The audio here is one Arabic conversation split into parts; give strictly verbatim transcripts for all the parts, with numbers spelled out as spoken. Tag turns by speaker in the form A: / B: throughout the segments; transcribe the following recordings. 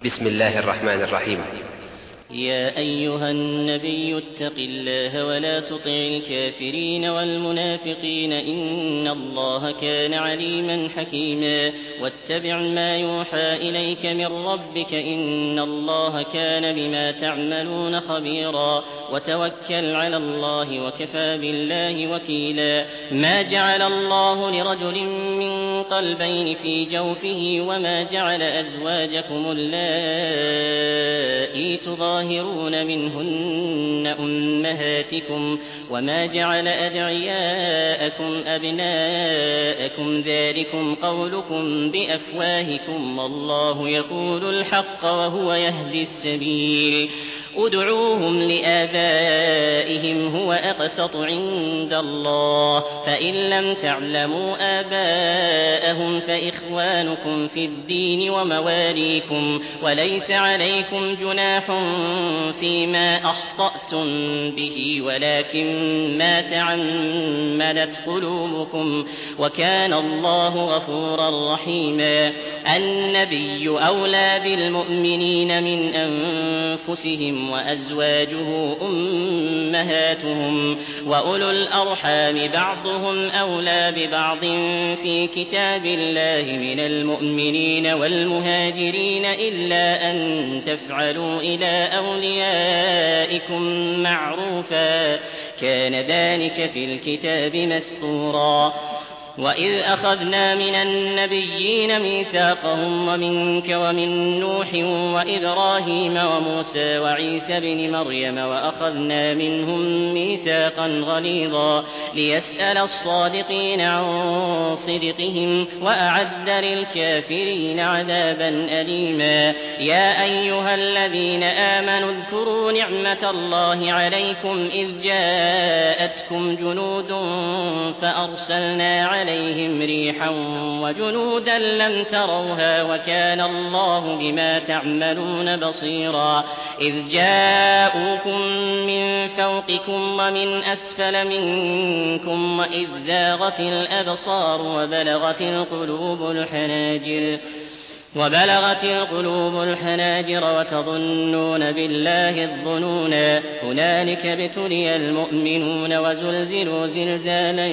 A: بسم الله الرحمن الرحيم.
B: يا أيها النبي اتق الله ولا تطع الكافرين والمنافقين إن الله كان عليما حكيما واتبع ما يوحى إليك من ربك إن الله كان بما تعملون خبيرا وتوكل على الله وكفى بالله وكيلا. ما جعل الله لرجل من قلبين في جوفه وما جعل أزواجكم اللائي تظاهرون منهن أمهاتكم وما جعل أدعياءكم أبناءكم ذلكم قولكم بأفواهكم والله يقول الحق وهو يهدي السبيل. ادعوهم لآبائهم هو أقسط عند الله فإن لم تعلموا آباءهم فإخوانكم في الدين ومواليكم وليس عليكم جناح فيما أخطأتم به ولكن ما تعمدت قلوبكم وكان الله غفورا رحيما. النبي أولى بالمؤمنين من أنفسهم وأزواجه أمهاتهم وأولو الأرحام بعضهم أولى ببعض في كتاب الله من المؤمنين والمهاجرين إلا أن تفعلوا إلى أوليائكم معروفا كان ذلك في الكتاب مسطورا. وإذ أخذنا من النبيين ميثاقهم ومنك ومن نوح وإبراهيم وموسى وعيسى بن مريم وأخذنا منهم ميثاقا غليظا ليسأل الصادقين عن صدقهم وأعد للكافرين عذابا أليما. يا أيها الذين آمنوا اذكروا نعمة الله عليكم إذ جاءتكم جنود فأرسلنا عليكم عليهم ريحا وجنودا لم تروها وكان الله بما تعملون بصيرا. إذ جاءوكم من فوقكم ومن أسفل منكم وإذ زاغت الأبصار وبلغت القلوب الحناجر وبلغت القلوب الحناجر وتظنون بالله الظنونا. هنالك ابتلي المؤمنون وزلزلوا زلزالا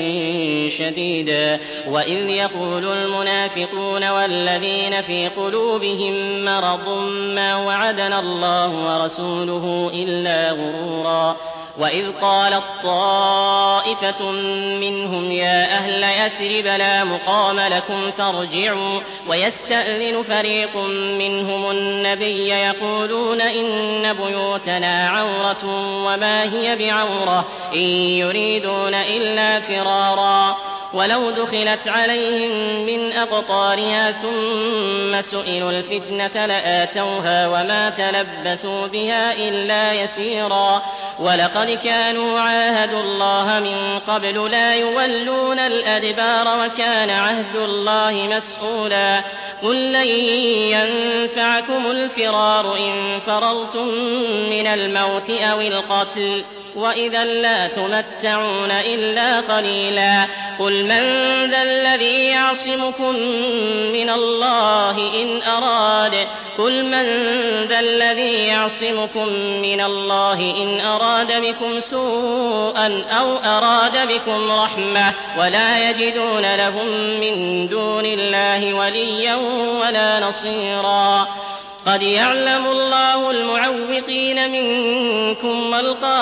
B: شديدا. وإذ يقول المنافقون والذين في قلوبهم مرض ما وعدنا الله ورسوله إلا غرورا. وإذ قالت طائفة منهم يا أهل يثرب لا مقام لكم فارجعوا ويستأذن فريق منهم النبي يقولون إن بيوتنا عورة وما هي بعورة إن يريدون إلا فرارا. ولو دخلت عليهم من أقطارها ثم سئلوا الفتنة لآتوها وما تلبثوا بها إلا يسيرا. ولقد كانوا عاهدوا الله من قبل لا يولون الأدبار وكان عهد الله مسؤولا. قل لن ينفعكم الفرار إن فررتم من الموت أو القتل وإذا لا تمتعون إلا قليلا. قل من ذا الذي يعصمكم من الله إن أراد قل من ذا الذي يعصمكم من الله إن أراد بكم سوءا أو أراد بكم رحمة ولا يجدون لهم من دون الله وليا ولا نصيرا. قد يعلم الله المعوقين منكم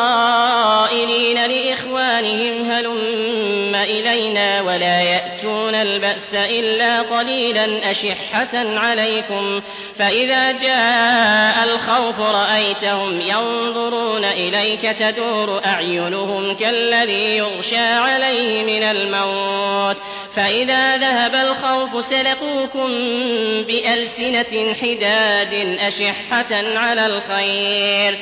B: والقائلين لإخوانهم هلم إلينا ولا يأتون البأس إلا قليلا أشحة عليكم فإذا جاء الخوف رأيتهم ينظرون إليك تدور أعينهم كالذي يغشى عليه من الموت فإذا ذهب الخوف سلقوكم بألسنة حداد أشحة على الخير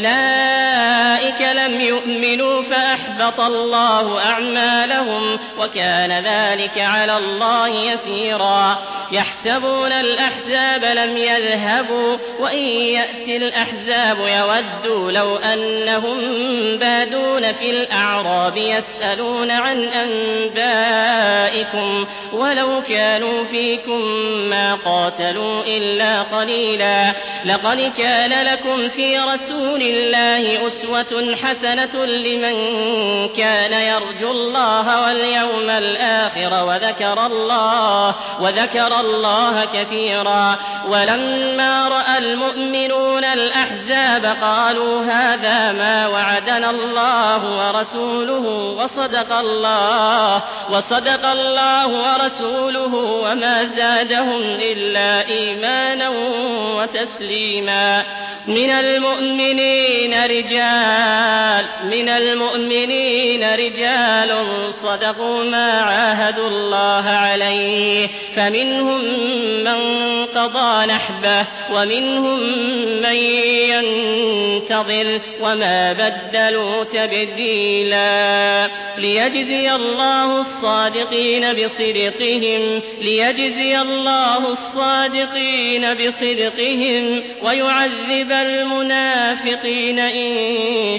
B: أولئك لم يؤمنوا فأحبط الله أعمالهم وكان ذلك على الله يسيرا. يحسبون الأحزاب لم يذهبوا وإن يأتي الأحزاب يودوا لو أنهم بادون في الأعراب يسألون عن أنباء ذلكم ولو كانوا فيكم ما قاتلوا إلا قليلا لقد كان لكم في رسول الله أسوة حسنة لمن كان يرجو الله واليوم الآخر وذكر الله وذكر الله كثيرا ولما رأى المؤمنون الأحزاب قالوا هذا ما وعدنا الله ورسوله وصدق الله وصدق الله ورسوله وما زادهم إلا إيمانا وتسليما من المؤمنين رجال من المؤمنين رجال صدقوا ما عاهدوا الله عليه فمنهم من قضى نحبه ومنهم من ينتظر وما بدلوا تبديلا ليجزي الله الصادقين بصدقهم ليجزي الله الصادقين بصدقهم ويعذب المنافقين إن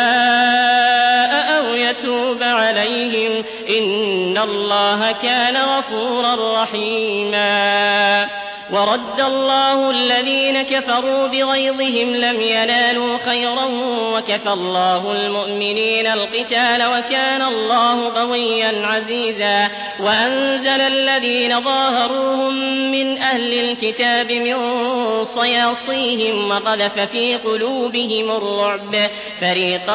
B: شاء أو يتوب عليهم إن الله كان غفورا رحيما ورد الله الذين كفروا بغيظهم لم ينالوا خيرا وكفى الله المؤمنين القتال وكان الله قويا عزيزا وأنزل الذين ظاهروهم من أهل الكتاب من صياصيهم وقذف في قلوبهم الرعب فريقا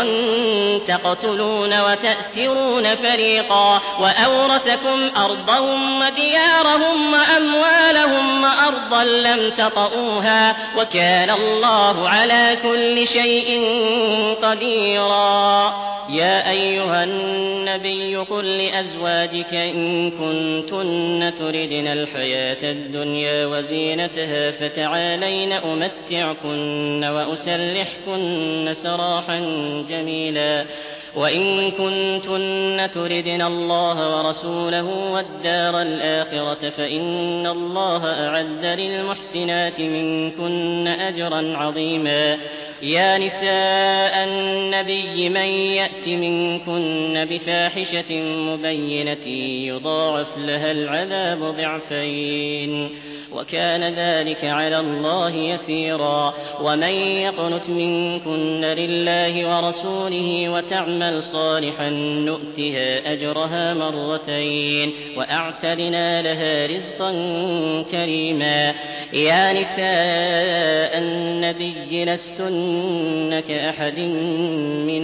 B: تقتلون وتأسرون فريقا وأورثكم أرضهم وديارهم وأموالهم وأرضا لم تطئوها وكان الله على كل شيء قديرا يا أيها النبي قل لأزواجك إن كنتن تردن الحياة الدنيا وزينتها فتعالين أمتعكن وأسرحكن سراحا جميلا وإن كنتن تردن الله ورسوله والدار الآخرة فإن الله أعد للمحسنات منكن أجرا عظيما يا نساء النبي من يأت منكن بفاحشة مبينة يضاعف لها العذاب ضعفين وكان ذلك على الله يسيرا ومن يقنت منكن لله ورسوله وتعمل صالحا نؤتها أجرها مرتين وأعتدنا لها رزقا كريما يا نساء النبي لستن كأحد من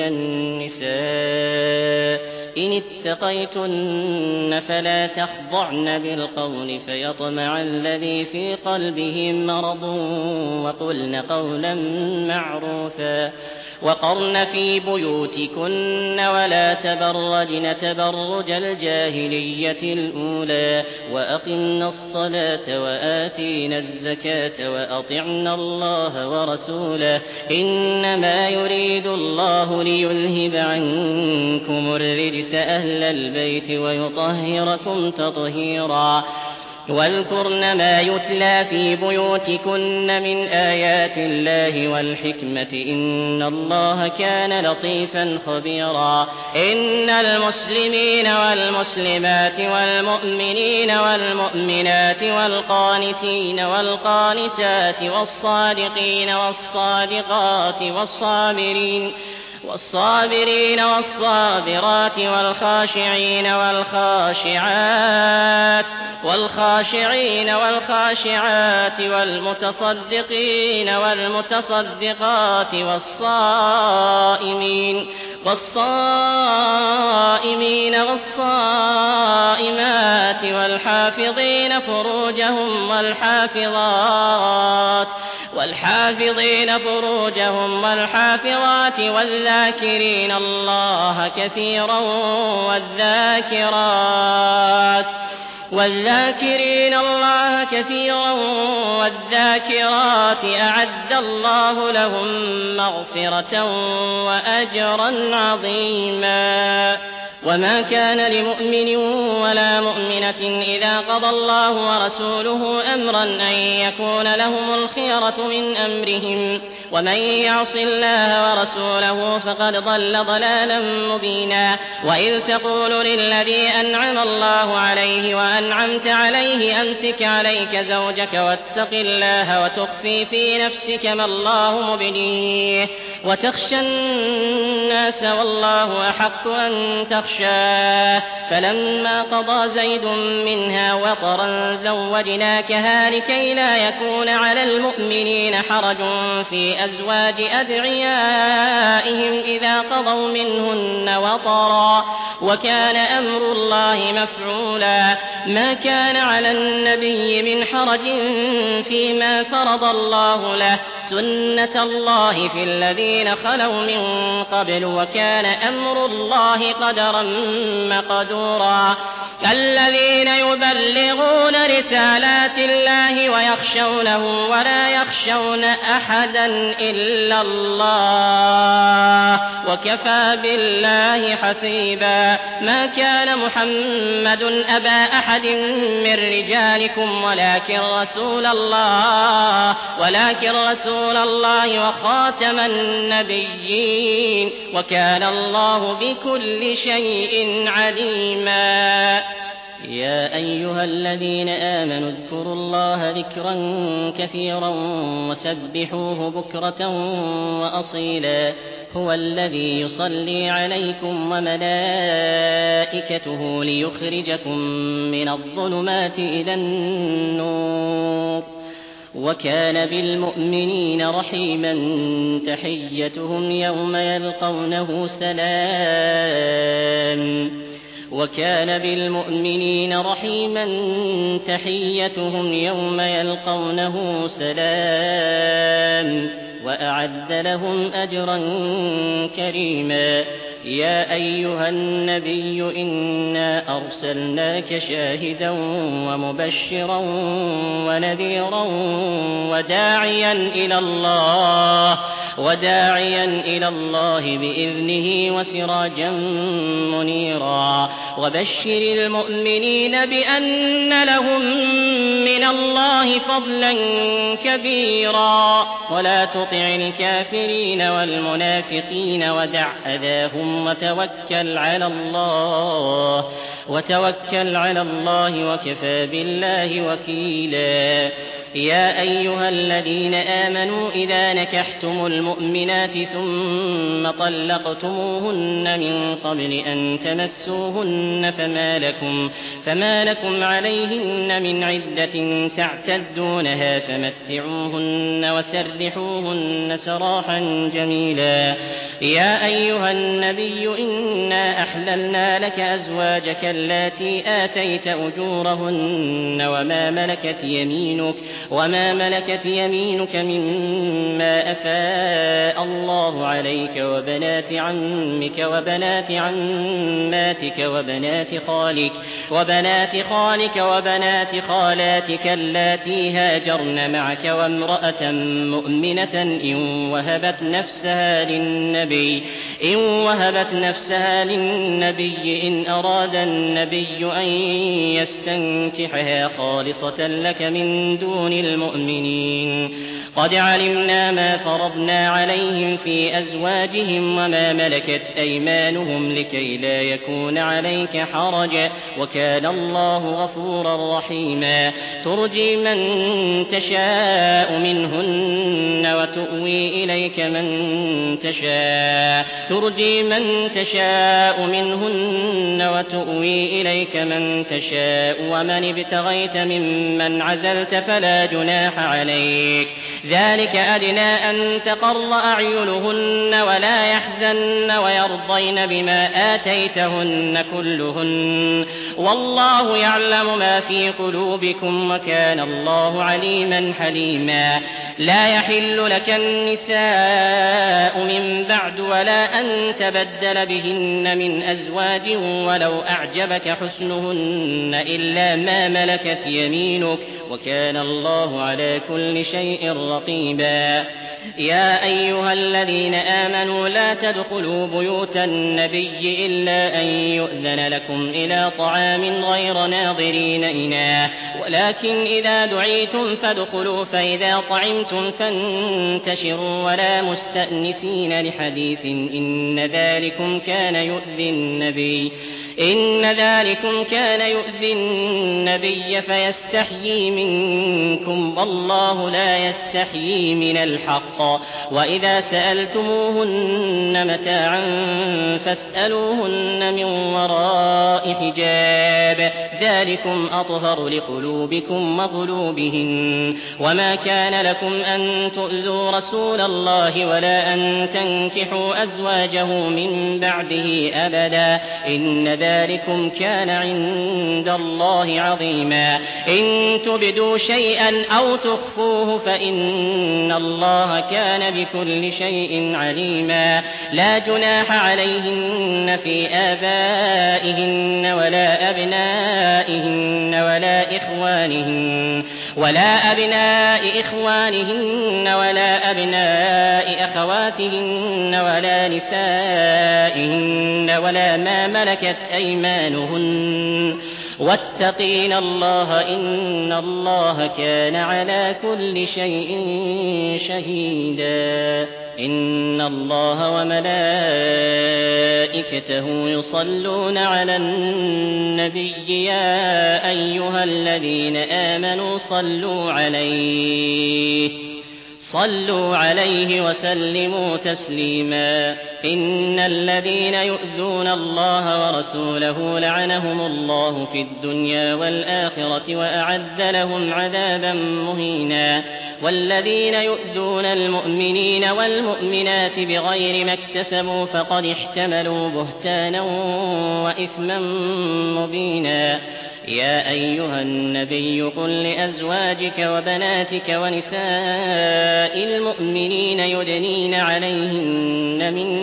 B: النساء إن اتقيتن فلا تخضعن بالقول فيطمع الذي في قلبه مرض وقلن قولا معروفا وقرن في بيوتكن ولا تبرجن تبرج الجاهلية الأولى وأقمن الصلاة وآتينا الزكاة وأطعنا الله ورسوله إنما يريد الله ليذهب عنكم الرجس أهل البيت ويطهركم تطهيرا واذكرن ما يتلى في بيوتكن من آيات الله والحكمة إن الله كان لطيفا خبيرا إن المسلمين والمسلمات والمؤمنين والمؤمنات والقانتين والقانتات والصادقين والصادقات والصابرين والصابرين والصابرات والخاشعين والخاشعات والخاشعين والخاشعات والمتصدقين والمتصدقات والصائمين والصائمين والصائمات والحافظين فروجهم والحافظات والحافظين فروجهم والحافظات والذاكرين الله كثيرا والذاكرات والذاكرين الله كثيرا والذاكرات أعد الله لهم مغفرة وأجرا عظيما وما كان لمؤمن ولا مؤمنة إذا قضى الله ورسوله أمرا أن يكون لهم الخيرة من أمرهم ومن يعص الله ورسوله فقد ضل ضلالا مبينا وإذ تقول للذي أنعم الله عليه وأنعمت عليه أمسك عليك زوجك واتق الله وتخفي في نفسك ما الله مبديه وتخشى الناس والله أحق أن تخشاه فلما قضى زيد منها وطرا زوجناكها لكي لا يكون على المؤمنين حرج في أزواج أدعيائهم إذا قضوا منهن وطرا وكان أمر الله مفعولا ما كان على النبي من حرج فيما فرض الله له سنة الله في الذين خلوا من قبل وكان أمر الله قدرا مقدورا الذين يبلغون رسالات الله ويخشونه ولا يخشون أحدا إلا الله وكفى بالله حسيبا ما كان محمد أبا أحد من رجالكم ولكن رسول الله ولكن رسول الله وخاتم النبيين وكان الله بكل شيء عليما يا أيها الذين آمنوا اذكروا الله ذكرا كثيرا وسبحوه بكرة وأصيلا هو الذي يصلي عليكم وملائكته ليخرجكم من الظلمات إلى النور وكان بالمؤمنين رحيما تحيتهم يوم يلقونه سلام وكان بالمؤمنين رحيما تحيتهم يوم يلقونه سلام وأعد لهم أجرا كريما يا أيها النبي إنا أرسلناك شاهدا ومبشرا ونذيرا وداعيا إلى الله وداعيا إلى الله بإذنه وسراجا منيرا وبشر المؤمنين بأن لهم من الله فضلا كبيرا ولا تطع الكافرين والمنافقين ودع أذاهم وتوكل على الله وتوكل على الله وكفى بالله وكيلا يا أيها الذين آمنوا إذا نكحتم المؤمنات ثم طلقتموهن من قبل أن تمسوهن فما لكم, فما لكم عليهن من عدة تعتدونها فمتعوهن وسرحوهن سراحا جميلا يا أيها النبي إنا أحللنا لك أزواجك اللاتي آتيت أجورهن وما ملكت يمينك وما ملكت يمينك مما أفاء الله عليك وبنات عمك وبنات عماتك وبنات خالك وبنات خالك وبنات خالاتك اللاتي هاجرن معك وامرأة مؤمنة إن وهبت نفسها للنبي إن وهبت نفسها للنبي إن أراد النبي أن يستنكحها خالصة لك من دون المؤمنين قد علمنا ما فرضنا عليهم في أزواجهم وما ملكت أيمانهم لكي لا يكون عليك حرج وكان الله غفورا رحيما ترجي من تشاء منهن وتؤوي إليك من تشاء ترجي من تشاء منهن وتؤوي إليك من تشاء ومن ابتغيت ممن عزلت فلا جناح عليك ذلك أدنى أن تقر أعينهن ولا يحزن ويرضين بما آتيتهن كلهن والله يعلم ما في قلوبكم وكان الله عليما حليما لا يحل لك النساء من بعد ولا أن تبدل بهن من أزواج ولو أعجبك حسنهن إلا ما ملكت يمينك وكان الله على كل شيء رقيبا يا أيها الذين آمنوا لا تدخلوا بيوت النبي إلا أن يؤذن لكم إلى طعام غير ناظرين إناه ولكن إذا دعيتم فادخلوا فإذا طعمتم فانتشروا ولا مستأنسين لحديث إن ذلكم كان يؤذي النبي إن ذلكم كان يؤذي النبي فيستحيي منكم والله لا يستحيي من الحق وإذا سألتموهن متاعا فاسألوهن من وراء حجاب ذلكم أطهر لقلوبكم وقلوبهن وما كان لكم أن تؤذوا رسول الله ولا أن تنكحوا أزواجه من بعده أبدا إن ذلكم كان عند الله عظيما إن تبدوا شيئا أو تخفوه فإن الله كان بكل شيء عليما لا جناح عليهن في آبائهن ولا أبنائهن ولا إخوانهن ولا أبناء إخوانهن ولا أبناء أخواتهن ولا نسائهن ولا ما ملكت أيمانهن واتقين الله إن الله كان على كل شيء شهيدا إن الله وملائكته يصلون على النبي يا أيها الذين آمنوا صلوا عليه صلوا عليه وسلموا تسليما إن الذين يؤذون الله ورسوله لعنهم الله في الدنيا والآخرة وأعد لهم عذابا مهينا والذين يؤذون المؤمنين والمؤمنات بغير ما اكتسبوا فقد احتملوا بهتانا وإثما مبينا يا أيها النبي قل لأزواجك وبناتك ونساء المؤمنين يدنين عليهن من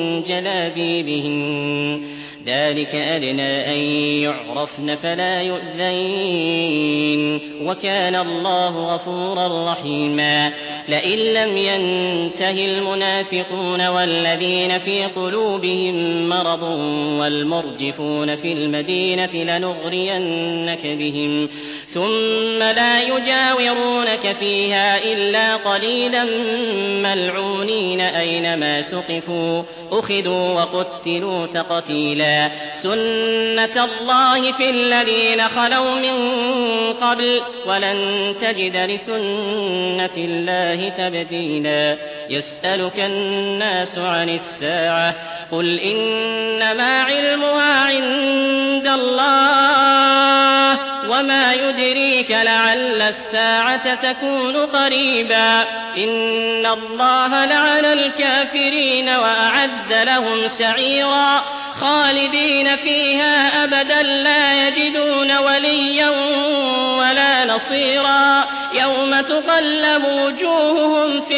B: جلابيبهن ذلك أدنى أن يعرفن فلا يؤذين وكان الله غفورا رحيما لئن لم ينته المنافقون والذين في قلوبهم مرض والمرجفون في المدينة لنغرينك بهم ثم لا يجاورونك فيها إلا قليلا ملعونين أينما ثقفوا أخذوا وقتلوا تقتيلا سنة الله في الذين خلوا من قبل ولن تجد لسنة الله تبديلا يسألك الناس عن الساعة قل إنما علمها عند الله وما يدريك لعل الساعة تكون قريبا إن الله لعن الكافرين وأعد لهم سعيرا خالدين فيها أبدا لا يجدون وليا ولا نصيرا يوم تقلب وجوههم في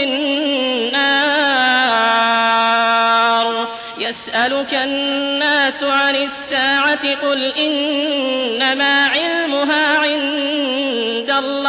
B: النار يسألك الناس عن الساعة قل إنما علمها عند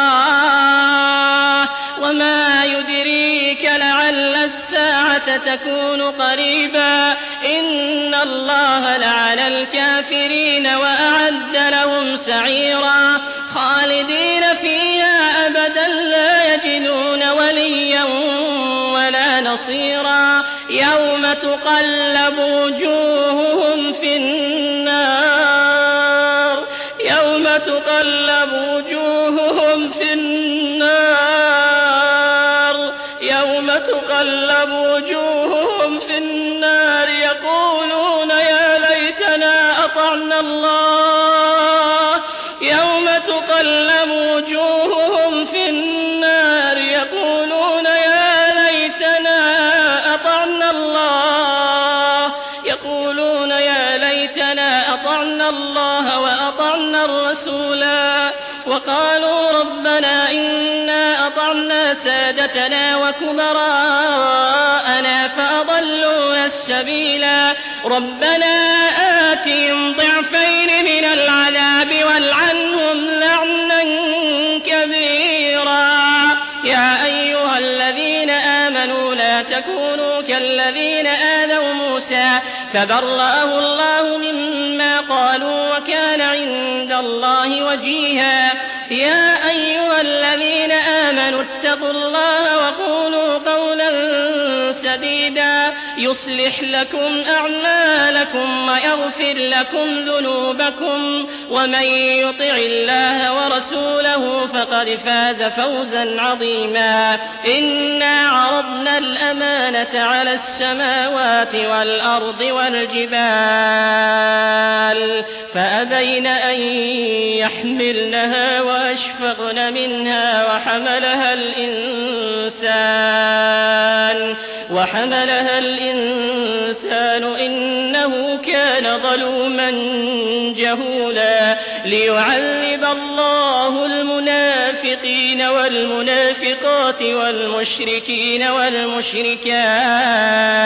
B: الله وما يدريك لعل الساعة تكون قريبا إن الله لعن الكافرين وأعد لهم سعيرا خالدين فيها أبدا لا يجدون وليا ولا نصيرا يوم تقلب وجوههم في النار يوم تقلب وجوههم في النار يوم تقلب وجوههم في النار يقولون يا ليتنا أطعنا الله يوم تقلب وجوههم في النار يقولون يا ليتنا أطعنا الله يقولون يا ليتنا أطعنا الله وأطعنا الرسولا وقالوا ربنا إنا أطعنا سادتنا وكبراءنا فأضلونا السبيلا ربنا آتهم ضعفين من العذاب والعنهم لعنا كبيرا يا أيها الذين آمنوا
A: تكونوا كالذين آذوا موسى فبرأه الله مما قالوا وكان عند الله وجيها. يا أيها الذين آمنوا اتقوا الله وقولوا قولا سديدا يصلح لكم أعمالكم ويغفر لكم ذنوبكم ومن يطع الله ورسوله فقد فاز فوزا عظيما. إنا عرضنا الأمانة على السماوات والأرض والجبال فأبين أن يحملنها وأشفقن منها وحملها الإنسان وحملها الإنسان إنه كان ظلوما جهولا. ليعذب الله المنافقين والمنافقات والمشركين والمشركات